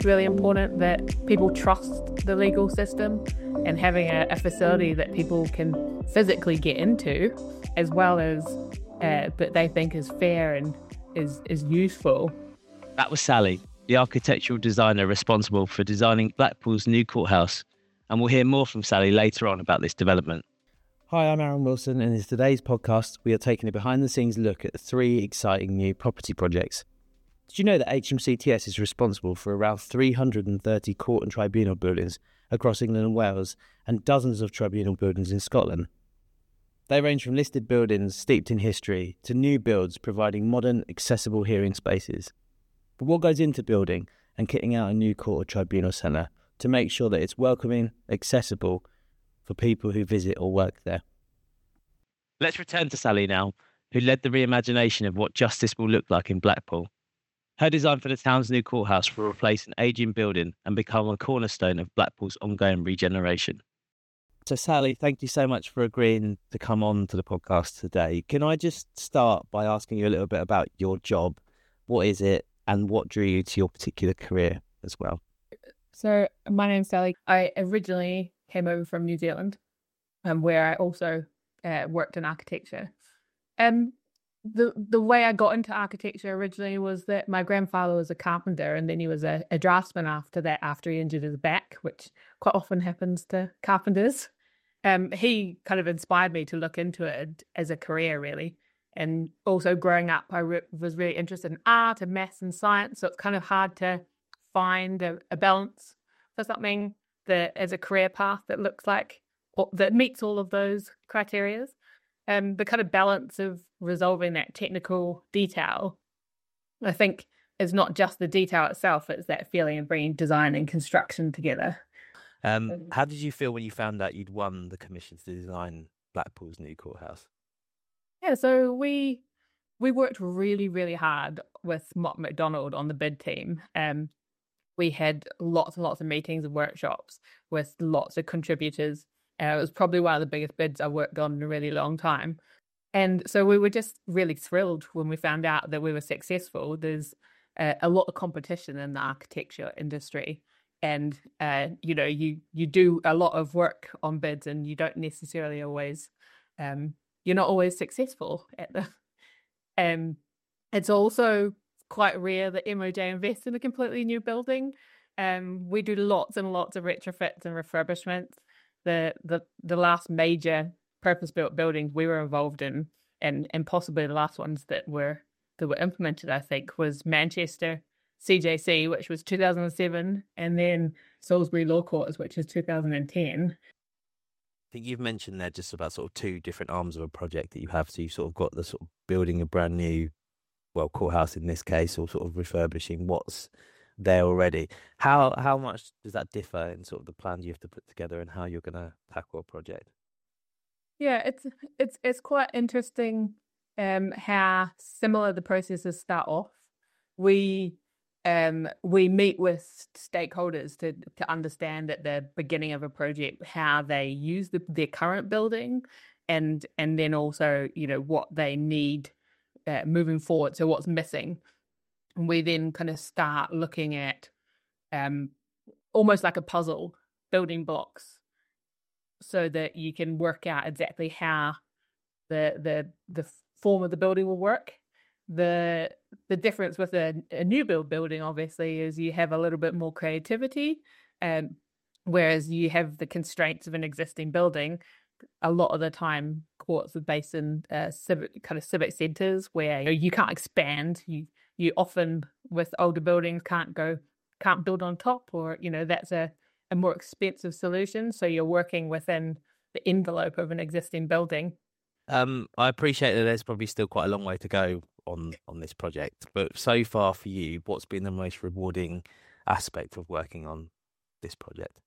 it's really important that people trust the legal system, and having a facility that people can physically get into, as well as that they think is fair and is useful. That was Sally, the architectural designer responsible for designing Blackpool's new courthouse, and we'll hear more from Sally later on about this development. Hi, I'm Aaron Wilson, and in today's podcast, we are taking a behind-the-scenes look at 3 exciting new property projects. Did you know that HMCTS is responsible for around 330 court and tribunal buildings across England and Wales, and dozens of tribunal buildings in Scotland? They range from listed buildings steeped in history to new builds providing modern, accessible hearing spaces. But what goes into building and kitting out a new court or tribunal centre to make sure that it's welcoming, accessible for people who visit or work there? Let's return to Sally now, who led the reimagination of what justice will look like in Blackpool. Her design for the town's new courthouse will replace an ageing building and become a cornerstone of Blackpool's ongoing regeneration. So Sally, thank you so much for agreeing to come on to the podcast today. Can I just start by asking you a little bit about your job? What is it and what drew you to your particular career as well? So my name's Sally. I originally came over from New Zealand, where I also worked in architecture. The way I got into architecture originally was that my grandfather was a carpenter, and then he was a draftsman after that, after he injured his back, which quite often happens to carpenters. He kind of inspired me to look into it as a career, really. And also growing up, I was really interested in art and maths and science, so it's kind of hard to find a balance for something that as a career path that looks like, or that meets all of those criteria. The kind of balance of resolving that technical detail, I think, is not just the detail itself, it's that feeling of bringing design and construction together. How did you feel when you found out you'd won the commission to design Blackpool's new courthouse? Yeah, so we worked really, really hard with Mott MacDonald on the bid team. We had lots and lots of meetings and workshops with lots of contributors. It was probably one of the biggest bids I worked on in a really long time. And so we were just really thrilled when we found out that we were successful. There's a lot of competition in the architecture industry. And, you do a lot of work on bids, and you don't necessarily always, you're not always successful at them. It's also quite rare that MOJ invest in a completely new building. We do lots and lots of retrofits and refurbishments. The last major purpose-built buildings we were involved in, and possibly the last ones that were implemented, I think, was Manchester CJC, which was 2007, and then Salisbury Law Courts, which is 2010. I think you've mentioned there just about sort of 2 different arms of a project that you have. So you've sort of got the sort of building a brand new, courthouse in this case, or sort of refurbishing what's there already. How much does that differ in sort of the plan you have to put together and how you're going to tackle a project? Yeah, it's quite interesting how similar the processes start off. We meet with stakeholders to understand at the beginning of a project how they use their current building, and then also what they need moving forward. So what's missing. And we then kind of start looking at almost like a puzzle, building blocks, so that you can work out exactly how the form of the building will work. The difference with a new build building, obviously, is you have a little bit more creativity, whereas you have the constraints of an existing building. A lot of the time, courts are based in civic centres where you can't expand. You often, with older buildings, can't build on top, or that's a more expensive solution. So you're working within the envelope of an existing building. I appreciate that there's probably still quite a long way to go on this project, but so far for you, what's been the most rewarding aspect of working on this project?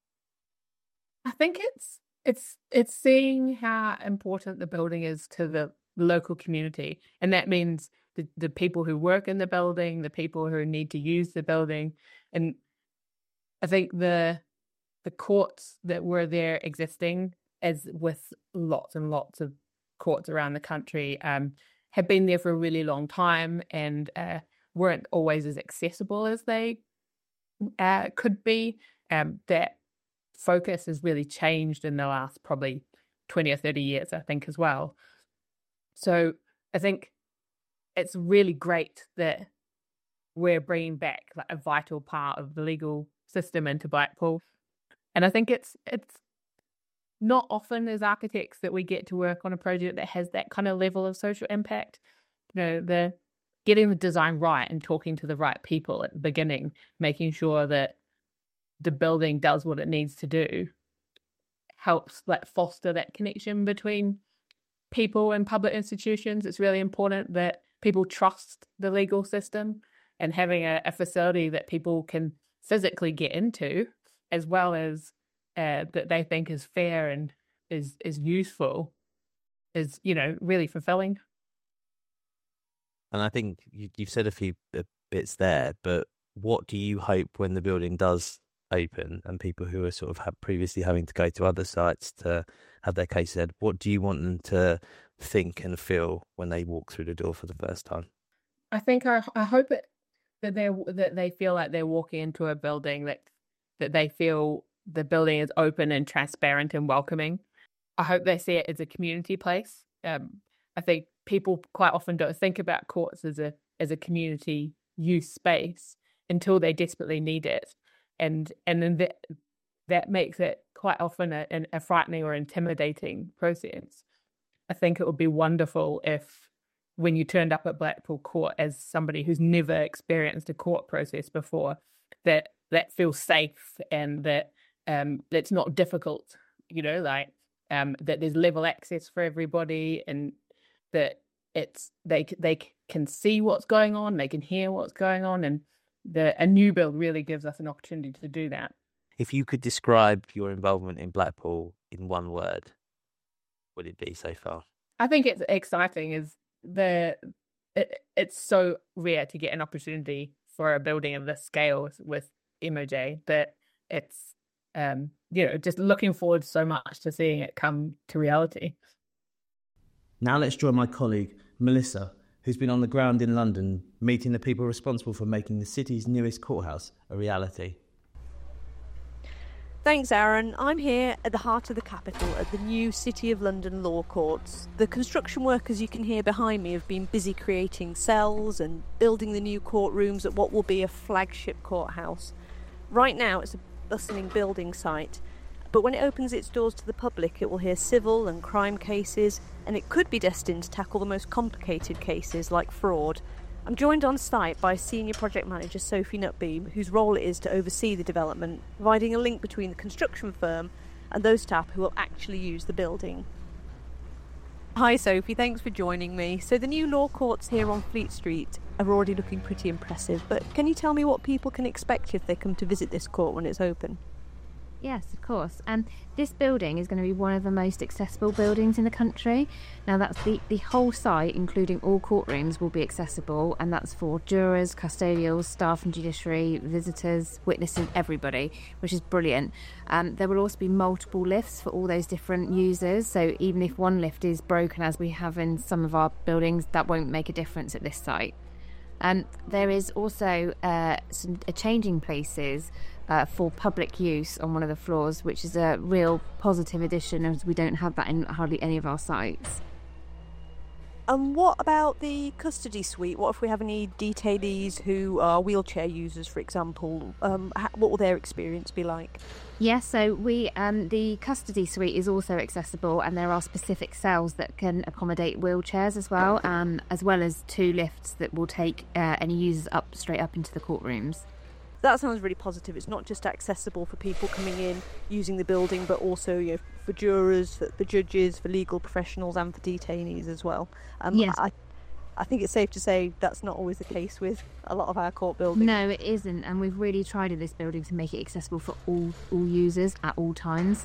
I think it's seeing how important the building is to the local community, and that means the people who work in the building, the people who need to use the building. And I think the courts that were there existing, as with lots and lots of courts around the country, have been there for a really long time, and weren't always as accessible as they could be. That focus has really changed in the last probably 20 or 30 years, I think, as well. So I think it's really great that we're bringing back like a vital part of the legal system into Blackpool. And I think it's not often as architects that we get to work on a project that has that kind of level of social impact. The getting the design right and talking to the right people at the beginning, making sure that the building does what it needs to do, helps like foster that connection between people and public institutions. It's really important that people trust the legal system, and having a facility that people can physically get into, as well as that they think is fair and is useful, is really fulfilling. And I think you've said a few bits there, but what do you hope when the building does open and people who are sort of previously having to go to other sites to have their case said, what do you want them to think and feel when they walk through the door for the first time? I think I hope that they feel like they're walking into a building that they feel the building is open and transparent and welcoming. I hope they see it as a community place. I think people quite often don't think about courts as a community use space until they desperately need it, and then that makes it quite often a frightening or intimidating process. I think it would be wonderful if, when you turned up at Blackpool Court as somebody who's never experienced a court process before, that feels safe and that it's not difficult, that there's level access for everybody, and that they can see what's going on, they can hear what's going on, and a new build really gives us an opportunity to do that. If you could describe your involvement in Blackpool in one word, what would it be so far? I think it's exciting. It's so rare to get an opportunity for a building of this scale with MOJ that it's just looking forward so much to seeing it come to reality. Now let's join my colleague Melissa, who's been on the ground in London meeting the people responsible for making the city's newest courthouse a reality. Thanks, Aaron. I'm here at the heart of the capital at the new City of London Law Courts. The construction workers you can hear behind me have been busy creating cells and building the new courtrooms at what will be a flagship courthouse. Right now it's a bustling building site, but when it opens its doors to the public it will hear civil and crime cases, and it could be destined to tackle the most complicated cases like fraud. I'm joined on site by Senior Project Manager Sophie Nutbeam, whose role it is to oversee the development, providing a link between the construction firm and those staff who will actually use the building. Hi Sophie, thanks for joining me. So the new law courts here on Fleet Street are already looking pretty impressive, but can you tell me what people can expect if they come to visit this court when it's open? Yes, of course. This building is going to be one of the most accessible buildings in the country. Now that's the whole site, including all courtrooms, will be accessible, and that's for jurors, custodials, staff and judiciary, visitors, witnesses, everybody, which is brilliant. There will also be multiple lifts for all those different users, so even if one lift is broken, as we have in some of our buildings, that won't make a difference at this site. There is also some changing places for public use on one of the floors, which is a real positive addition, as we don't have that in hardly any of our sites. And what about the custody suite? What if we have any detainees who are wheelchair users, for example? What will their experience be like? Yes, so the custody suite is also accessible, and there are specific cells that can accommodate wheelchairs as well as 2 lifts that will take any users straight up into the courtrooms. That sounds really positive. It's not just accessible for people coming in using the building, but also for jurors, for judges, for legal professionals, and for detainees as well. Yes. I think it's safe to say that's not always the case with a lot of our court buildings. No, it isn't, and we've really tried in this building to make it accessible for all users at all times.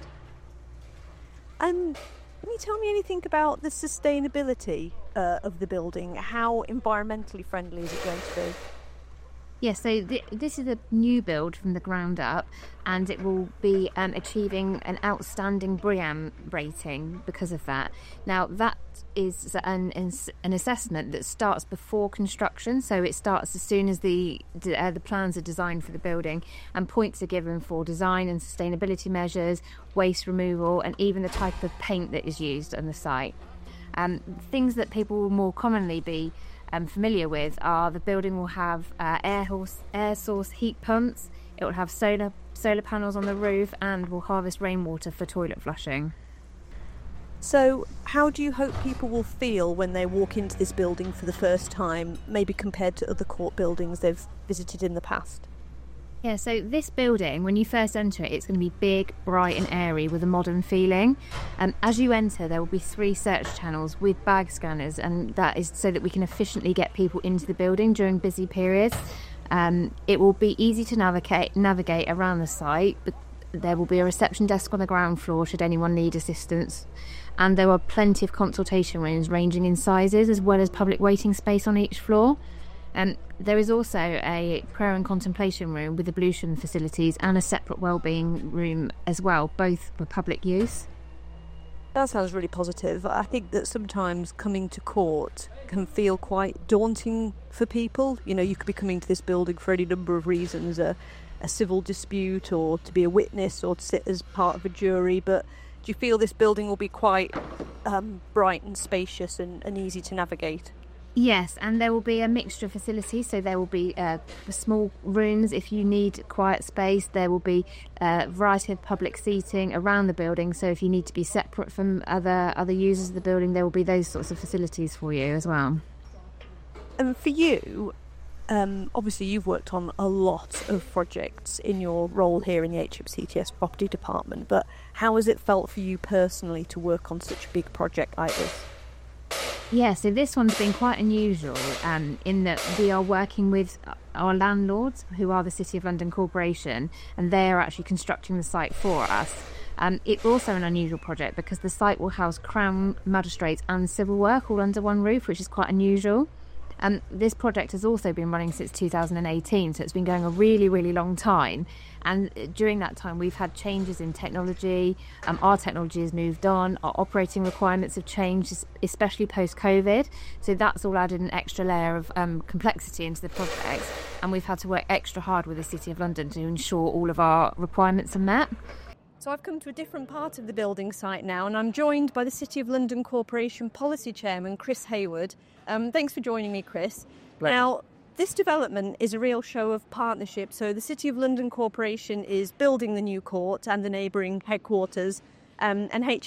And can you tell me anything about the sustainability of the building? How environmentally friendly is it going to be? Yeah, so this is a new build from the ground up, and it will be achieving an outstanding BREEAM rating because of that. Now, that is an assessment that starts before construction, so it starts as soon as the plans are designed for the building, and points are given for design and sustainability measures, waste removal, and even the type of paint that is used on the site. Things that people will more commonly be familiar with are the building will have air source heat pumps, it will have solar panels on the roof, and will harvest rainwater for toilet flushing. So how do you hope people will feel when they walk into this building for the first time, maybe compared to other court buildings they've visited in the past? Yeah, so this building, when you first enter it, it's going to be big, bright and airy with a modern feeling. As you enter, there will be 3 search channels with bag scanners, and that is so that we can efficiently get people into the building during busy periods. It will be easy to navigate around the site, but there will be a reception desk on the ground floor should anyone need assistance. And there are plenty of consultation rooms ranging in sizes, as well as public waiting space on each floor. There is also a prayer and contemplation room with ablution facilities and a separate wellbeing room as well, both for public use. That sounds really positive. I think that sometimes coming to court can feel quite daunting for people. You know, you could be coming to this building for any number of reasons, a civil dispute, or to be a witness, or to sit as part of a jury. But do you feel this building will be quite bright and spacious and easy to navigate? Yes, and there will be a mixture of facilities, so there will be small rooms if you need quiet space. There will be a variety of public seating around the building, so if you need to be separate from other users of the building, there will be those sorts of facilities for you as well. And for you, obviously you've worked on a lot of projects in your role here in the HMCTS property department, but how has it felt for you personally to work on such a big project like this? Yeah, so this one's been quite unusual in that we are working with our landlords, who are the City of London Corporation, and they are actually constructing the site for us. It's also an unusual project because the site will house Crown, Magistrates and Civil Work all under one roof, which is quite unusual. This project has also been running since 2018, so it's been going a really, really long time. And during that time, we've had changes in technology. Our technology has moved on. Our operating requirements have changed, especially post-COVID. So that's all added an extra layer of complexity into the project. And we've had to work extra hard with the City of London to ensure all of our requirements are met. So I've come to a different part of the building site now, and I'm joined by the City of London Corporation Policy Chairman, Chris Hayward. Thanks for joining me, Chris. Pleasure. Now, this development is a real show of partnership. So the City of London Corporation is building the new court and the neighbouring headquarters, and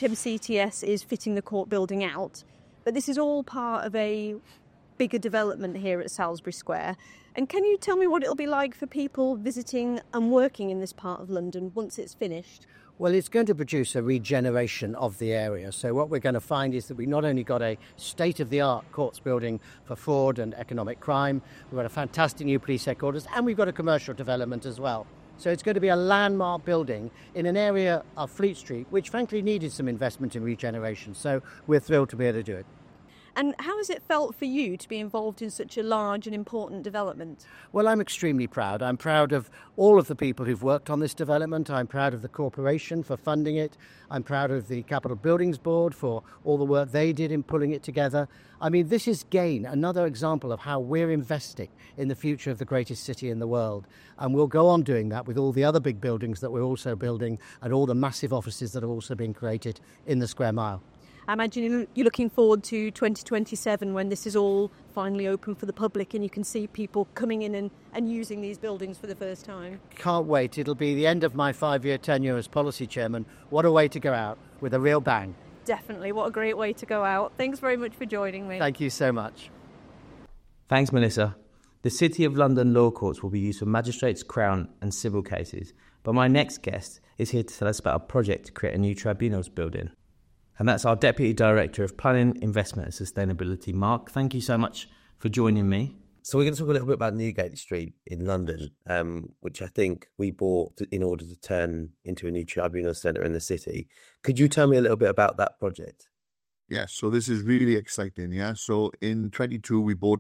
HMCTS is fitting the court building out. But this is all part of a bigger development here at Salisbury Square. And can you tell me what it'll be like for people visiting and working in this part of London once it's finished? Well, it's going to produce a regeneration of the area. So what we're going to find is that we not only got a state-of-the-art courts building for fraud and economic crime, we've got a fantastic new police headquarters, and we've got a commercial development as well. So it's going to be a landmark building in an area of Fleet Street, which frankly needed some investment in regeneration. So we're thrilled to be able to do it. And how has it felt for you to be involved in such a large and important development? Well, I'm extremely proud. I'm proud of all of the people who've worked on this development. I'm proud of the corporation for funding it. I'm proud of the Capital Buildings Board for all the work they did in pulling it together. I mean, this is, again, another example of how we're investing in the future of the greatest city in the world. And we'll go on doing that with all the other big buildings that we're also building and all the massive offices that are also being created in the Square Mile. I imagine you're looking forward to 2027 when this is all finally open for the public and you can see people coming in and using these buildings for the first time. Can't wait. It'll be the end of my 5-year tenure as policy chairman. What a way to go out with a real bang. Definitely. What a great way to go out. Thanks very much for joining me. Thank you so much. Thanks, Melissa. The City of London law courts will be used for magistrates, crown and civil cases. But my next guest is here to tell us about a project to create a new tribunals building. And that's our Deputy Director of Planning, Investment and Sustainability, Mark. Thank you so much for joining me. So we're going to talk a little bit about Newgate Street in London, which I think we bought in order to turn into a new tribunal centre in the city. Could you tell me a little bit about that project? Yes, so this is really exciting, yeah. So in 22, we bought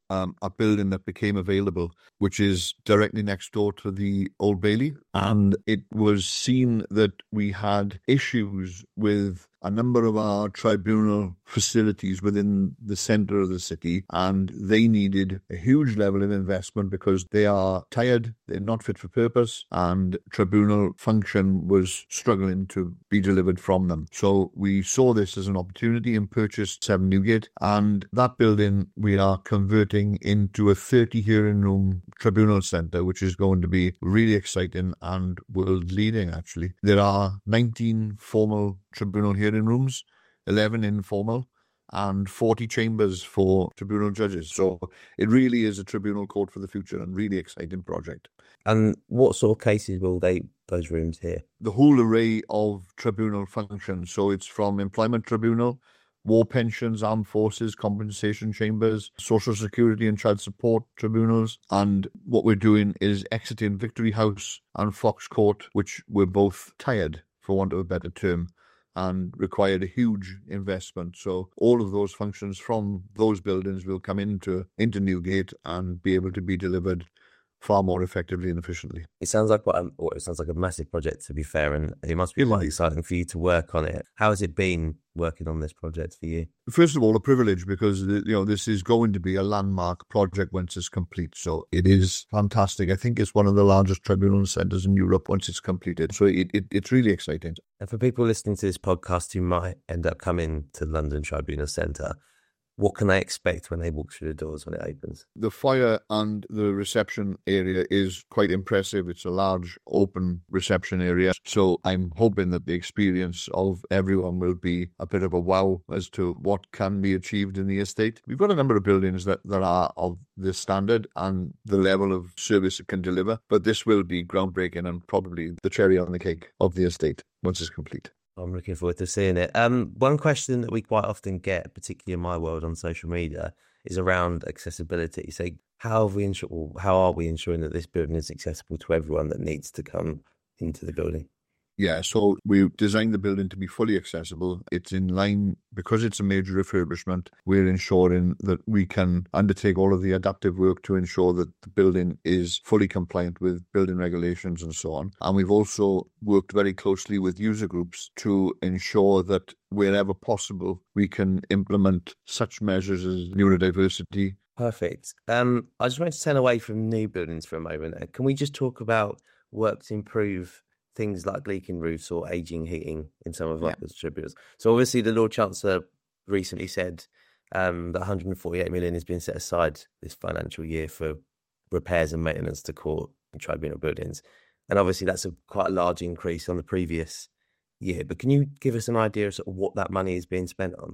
a building that became available, which is directly next door to the Old Bailey. And it was seen that we had issues with a number of our tribunal facilities within the centre of the city, and they needed a huge level of investment because they are tired, they're not fit for purpose, and tribunal function was struggling to be delivered from them. So we saw this as an opportunity and purchased 7 Newgate, and that building we are converting into a 30 hearing room tribunal centre, which is going to be really exciting and world leading actually. There are 19 formal tribunal hearing rooms, 11 informal, and 40 chambers for tribunal judges. So it really is a tribunal court for the future and really exciting project. And what sort of cases will those rooms hear? The whole array of tribunal functions. So it's from employment tribunal, war pensions, armed forces, compensation chambers, social security and child support tribunals. And what we're doing is exiting Victory House and Fox Court, which were both tired, for want of a better term, and required a huge investment. So all of those functions from those buildings will come into Newgate and be able to be delivered far more effectively and efficiently. It sounds like a massive project, to be fair, and it must be quite exciting for you to work on it. How has it been working on this project for you? First of all, a privilege, because this is going to be a landmark project once it's complete. So it is fantastic. I think it's one of the largest tribunal centres in Europe once it's completed. So it's really exciting. And for people listening to this podcast who might end up coming to London Tribunal Centre, what can they expect when they walk through the doors when it opens? The foyer and the reception area is quite impressive. It's a large open reception area. So I'm hoping that the experience of everyone will be a bit of a wow as to what can be achieved in the estate. We've got a number of buildings that are of this standard and the level of service it can deliver, but this will be groundbreaking and probably the cherry on the cake of the estate once it's complete. I'm looking forward to seeing it. One question that we quite often get, particularly in my world on social media, is around accessibility. So how are we ensuring that this building is accessible to everyone that needs to come into the building? Yeah, so we designed the building to be fully accessible. It's in line, because it's a major refurbishment, we're ensuring that we can undertake all of the adaptive work to ensure that the building is fully compliant with building regulations and so on. And we've also worked very closely with user groups to ensure that wherever possible, we can implement such measures as neurodiversity. Perfect. I just wanted to turn away from new buildings for a moment. Can we just talk about work to improve things like leaking roofs or ageing heating in some of our tribunals? So obviously the Lord Chancellor recently said that 148 million has been set aside this financial year for repairs and maintenance to court and tribunal buildings. And obviously that's quite a large increase on the previous year. But can you give us an idea of sort of what that money is being spent on?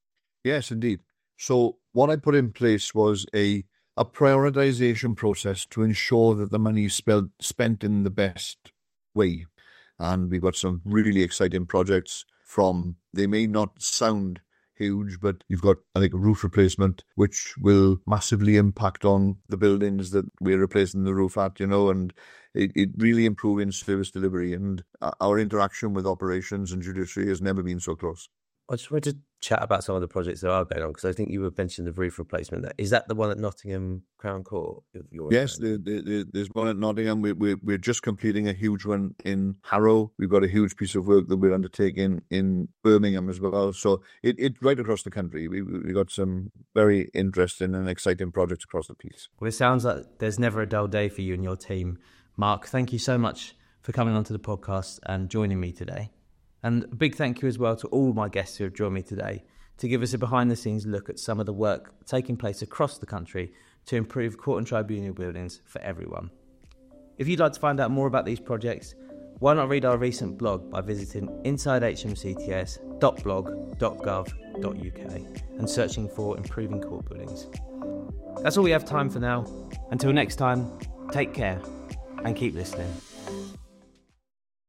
Yes, indeed. So what I put in place was a prioritisation process to ensure that the money is spent in the best way. And we've got some really exciting projects they may not sound huge, but you've got, I think, a roof replacement, which will massively impact on the buildings that we're replacing the roof at, and it really improving service delivery, and our interaction with operations and judiciary has never been so close. I just wanted to chat about some of the projects that are going on, because I think you were mentioning the roof replacement. Is that the one at Nottingham Crown Court? Yes, there's one at Nottingham. We're just completing a huge one in Harrow. We've got a huge piece of work that we're undertaking in Birmingham as well. So it's right across the country. We've got some very interesting and exciting projects across the piece. Well, it sounds like there's never a dull day for you and your team. Mark, thank you so much for coming onto the podcast and joining me today. And a big thank you as well to all my guests who have joined me today to give us a behind-the-scenes look at some of the work taking place across the country to improve court and tribunal buildings for everyone. If you'd like to find out more about these projects, why not read our recent blog by visiting insidehmcts.blog.gov.uk and searching for Improving Court Buildings. That's all we have time for now. Until next time, take care and keep listening.